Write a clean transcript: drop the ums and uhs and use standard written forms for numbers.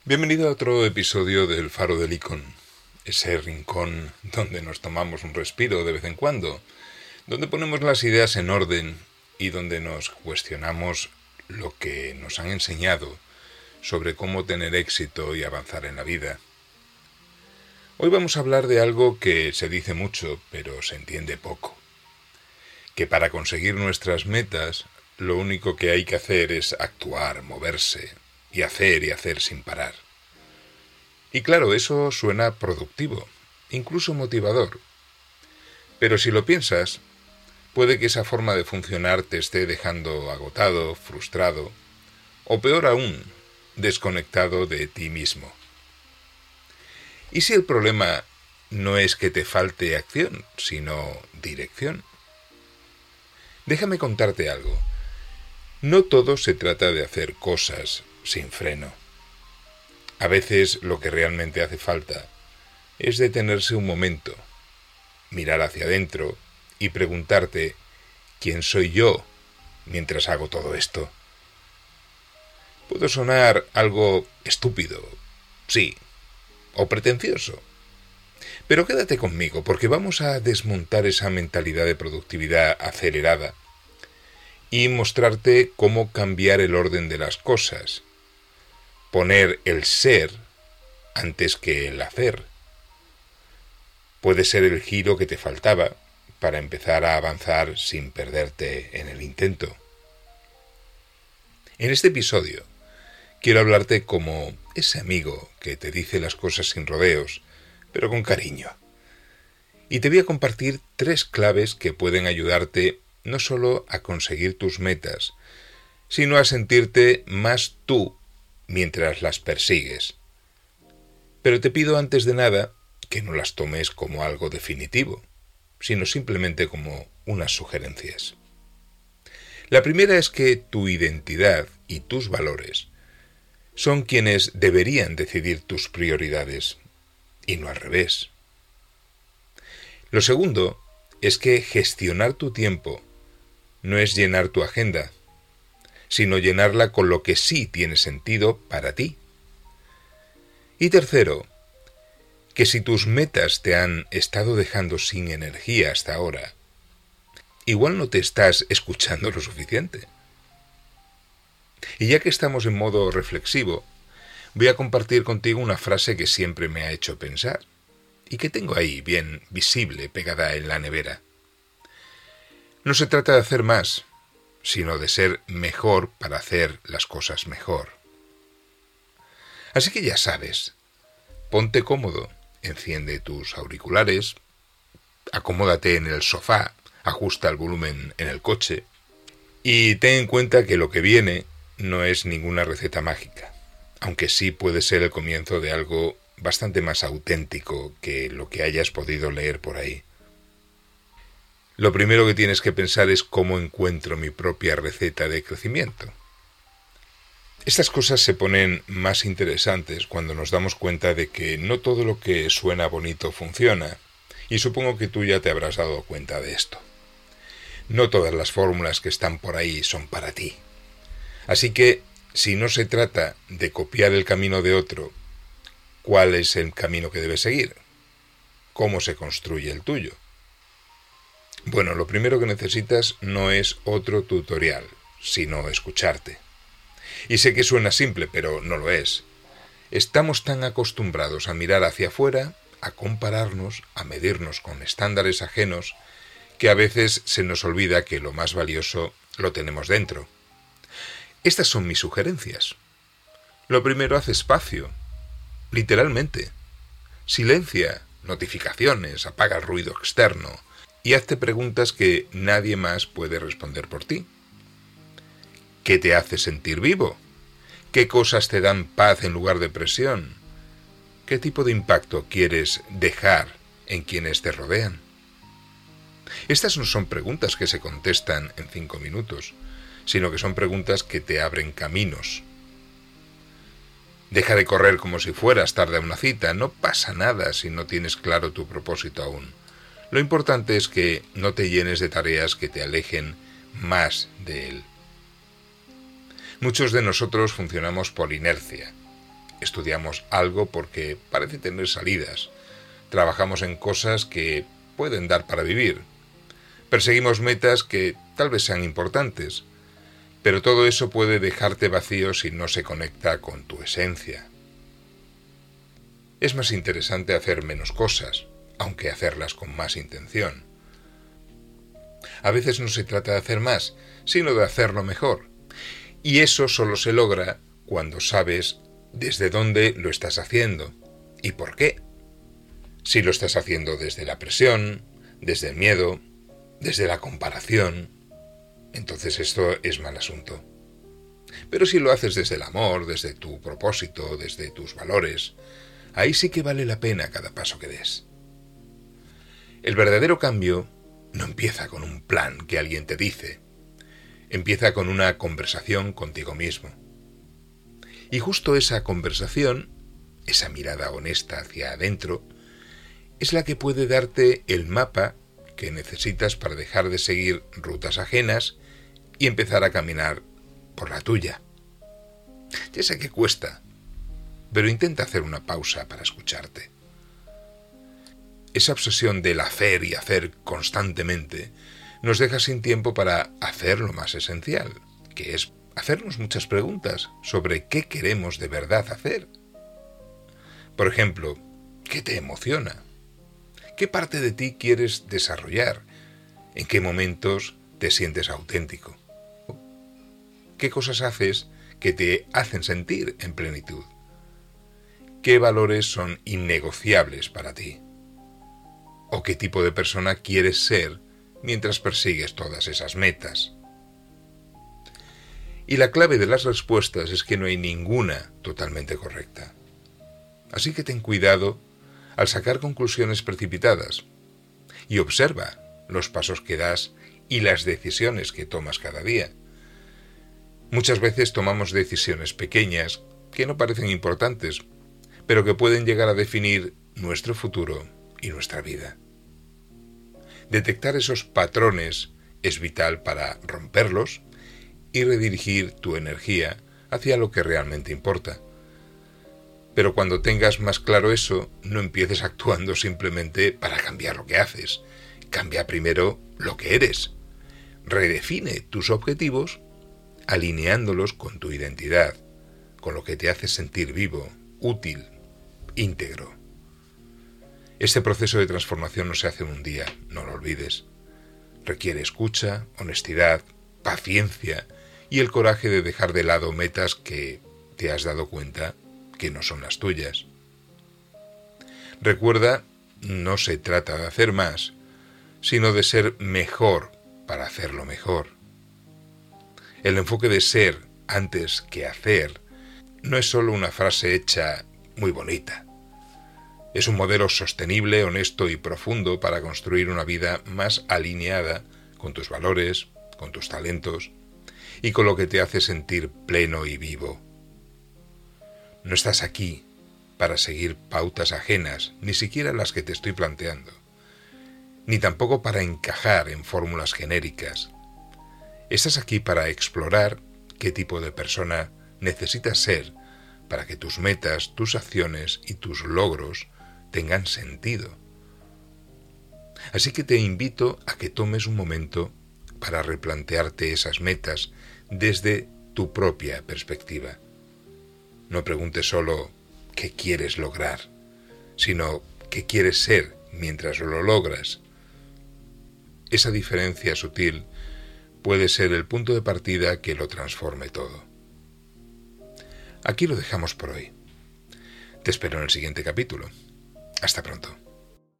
Bienvenido a otro episodio del Faro de Licón, ese rincón donde nos tomamos un respiro de vez en cuando, donde ponemos las ideas en orden y donde nos cuestionamos lo que nos han enseñado sobre cómo tener éxito y avanzar en la vida. Hoy vamos a hablar de algo que se dice mucho, pero se entiende poco. Que para conseguir nuestras metas, lo único que hay que hacer es actuar, moverse, y hacer sin parar. Y claro, eso suena productivo, incluso motivador. Pero si lo piensas, puede que esa forma de funcionar te esté dejando agotado, frustrado, o peor aún, desconectado de ti mismo. ¿Y si el problema no es que te falte acción, sino dirección? Déjame contarte algo. No todo se trata de hacer cosas sin freno. A veces lo que realmente hace falta es detenerse un momento, mirar hacia adentro y preguntarte ¿quién soy yo mientras hago todo esto? Puedo sonar algo estúpido, sí, o pretencioso. Pero quédate conmigo, porque vamos a desmontar esa mentalidad de productividad acelerada y mostrarte cómo cambiar el orden de las cosas. Poner el ser antes que el hacer. Puede ser el giro que te faltaba para empezar a avanzar sin perderte en el intento. En este episodio quiero hablarte como ese amigo que te dice las cosas sin rodeos, pero con cariño. Y te voy a compartir 3 claves que pueden ayudarte no solo a conseguir tus metas, sino a sentirte más tú mientras las persigues. Pero te pido antes de nada que no las tomes como algo definitivo, sino simplemente como unas sugerencias. La primera es que tu identidad y tus valores son quienes deberían decidir tus prioridades, y no al revés. Lo segundo es que gestionar tu tiempo no es llenar tu agenda, sino llenarla con lo que sí tiene sentido para ti. Y tercero, que si tus metas te han estado dejando sin energía hasta ahora, igual no te estás escuchando lo suficiente. Y ya que estamos en modo reflexivo, voy a compartir contigo una frase que siempre me ha hecho pensar y que tengo ahí bien visible pegada en la nevera. No se trata de hacer más, sino de ser mejor para hacer las cosas mejor. Así que ya sabes, ponte cómodo, enciende tus auriculares, acomódate en el sofá, ajusta el volumen en el coche y ten en cuenta que lo que viene no es ninguna receta mágica, aunque sí puede ser el comienzo de algo bastante más auténtico que lo que hayas podido leer por ahí. Lo primero que tienes que pensar es cómo encuentro mi propia receta de crecimiento. Estas cosas se ponen más interesantes cuando nos damos cuenta de que no todo lo que suena bonito funciona, y supongo que tú ya te habrás dado cuenta de esto. No todas las fórmulas que están por ahí son para ti. Así que, si no se trata de copiar el camino de otro, ¿cuál es el camino que debes seguir? ¿Cómo se construye el tuyo? Bueno, lo primero que necesitas no es otro tutorial, sino escucharte. Y sé que suena simple, pero no lo es. Estamos tan acostumbrados a mirar hacia afuera, a compararnos, a medirnos con estándares ajenos, que a veces se nos olvida que lo más valioso lo tenemos dentro. Estas son mis sugerencias. Lo primero, haz espacio. Literalmente. Silencia notificaciones, apaga el ruido externo y hazte preguntas que nadie más puede responder por ti. ¿Qué te hace sentir vivo? ¿Qué cosas te dan paz en lugar de presión? ¿Qué tipo de impacto quieres dejar en quienes te rodean? Estas no son preguntas que se contestan en 5 minutos, sino que son preguntas que te abren caminos. Deja de correr como si fueras tarde a una cita, no pasa nada si no tienes claro tu propósito aún. Lo importante es que no te llenes de tareas que te alejen más de él. Muchos de nosotros funcionamos por inercia. estudiamos algo porque parece tener salidas, trabajamos en cosas que pueden dar para vivir, perseguimos metas que tal vez sean importantes, pero todo eso puede dejarte vacío si no se conecta con tu esencia. Es más interesante hacer menos cosas, aunque hacerlas con más intención. A veces no se trata de hacer más, sino de hacerlo mejor. Y eso solo se logra cuando sabes desde dónde lo estás haciendo y por qué. Si lo estás haciendo desde la presión, desde el miedo, desde la comparación, entonces esto es mal asunto. Pero si lo haces desde el amor, desde tu propósito, desde tus valores, ahí sí que vale la pena cada paso que des. El verdadero cambio no empieza con un plan que alguien te dice. Empieza con una conversación contigo mismo. Y justo esa conversación, esa mirada honesta hacia adentro, es la que puede darte el mapa que necesitas para dejar de seguir rutas ajenas y empezar a caminar por la tuya. Ya sé que cuesta, pero intenta hacer una pausa para escucharte. Esa obsesión del hacer y hacer constantemente nos deja sin tiempo para hacer lo más esencial, que es hacernos muchas preguntas sobre qué queremos de verdad hacer. Por ejemplo, ¿qué te emociona? ¿Qué parte de ti quieres desarrollar? ¿En qué momentos te sientes auténtico? ¿Qué cosas haces que te hacen sentir en plenitud? ¿Qué valores son innegociables para ti? ¿O qué tipo de persona quieres ser mientras persigues todas esas metas? Y la clave de las respuestas es que no hay ninguna totalmente correcta. Así que ten cuidado al sacar conclusiones precipitadas y observa los pasos que das y las decisiones que tomas cada día. Muchas veces tomamos decisiones pequeñas que no parecen importantes, pero que pueden llegar a definir nuestro futuro y nuestra vida. Detectar esos patrones es vital para romperlos y redirigir tu energía hacia lo que realmente importa. Pero cuando tengas más claro eso, no empieces actuando simplemente para cambiar lo que haces. Cambia primero lo que eres. Redefine tus objetivos alineándolos con tu identidad, con lo que te hace sentir vivo, útil, íntegro. Este proceso de transformación no se hace en un día, no lo olvides. Requiere escucha, honestidad, paciencia y el coraje de dejar de lado metas que te has dado cuenta que no son las tuyas. Recuerda, no se trata de hacer más, sino de ser mejor para hacerlo mejor. El enfoque de ser antes que hacer no es solo una frase hecha muy bonita. Es un modelo sostenible, honesto y profundo para construir una vida más alineada con tus valores, con tus talentos y con lo que te hace sentir pleno y vivo. No estás aquí para seguir pautas ajenas, ni siquiera las que te estoy planteando, ni tampoco para encajar en fórmulas genéricas. Estás aquí para explorar qué tipo de persona necesitas ser para que tus metas, tus acciones y tus logros tengan sentido. Así que te invito a que tomes un momento para replantearte esas metas desde tu propia perspectiva. No preguntes solo qué quieres lograr, sino qué quieres ser mientras lo logras. Esa diferencia sutil puede ser el punto de partida que lo transforme todo. Aquí lo dejamos por hoy. Te espero en el siguiente capítulo. Hasta pronto.